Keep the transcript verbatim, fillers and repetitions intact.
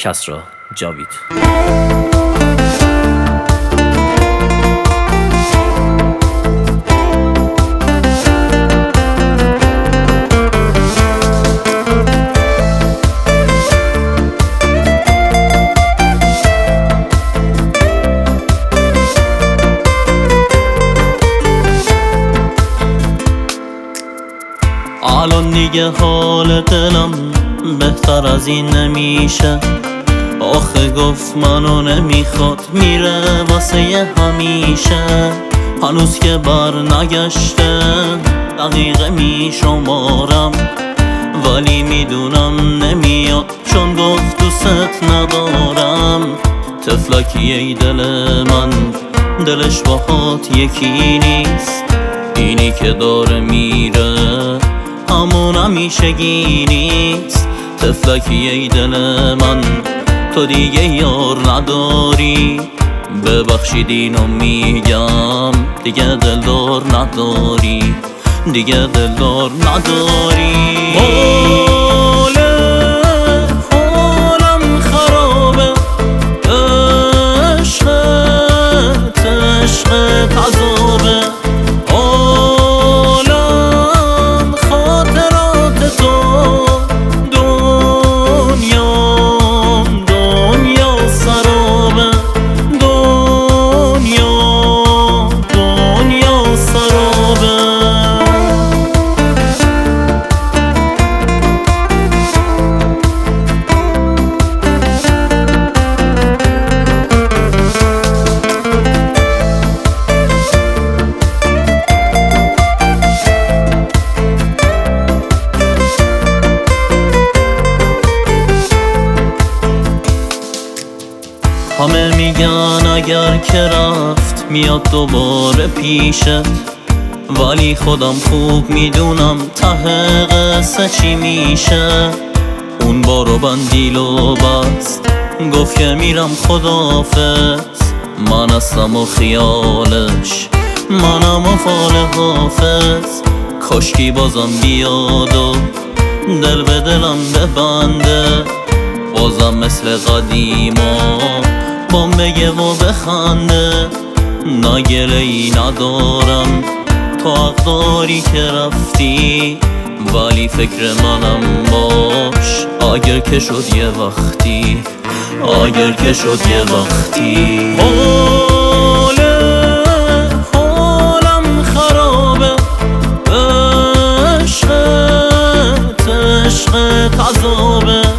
کسری جاوید. الان دیگه حال دلم بهتر از این نمیشه. آخه گفت منو نمیخواد، میره واسه همیشه. هنوز که بر نگشته دقیقه میشمارم، ولی میدونم نمیاد چون گفت دوست ندارم. تفلکی ای دل من، دلش باهات یکی نیست. اینی که داره میره همون همیشگی نیست. تفلکی ای دل من، تو دیگه یار نداری. ببخشید اینو میگم، دیگه دلدار نداری، دیگه دلدار نداری. حاله حالم خرابه، عشقت عشقت عذابه. همه میگن اگر که رفت میاد دوباره پیشت، ولی خودم خوب میدونم ته قصه چی میشه. اون بارو بندیل و بست، گفت که میرم خداحافظ. من هستم و خیالش، منم و فال حافظ. کاشکی بازم بیاد و دل به دلم ببنده، بازم مثل قدیما بام بگه و بخنده. نگله ای ندارم تو حق داری که رفتی، ولی فکر منم باش اگر که شد یه وقتی، اگر که شد یه وقتی. حاله حالم خرابه، عشقت عشقت عذابه.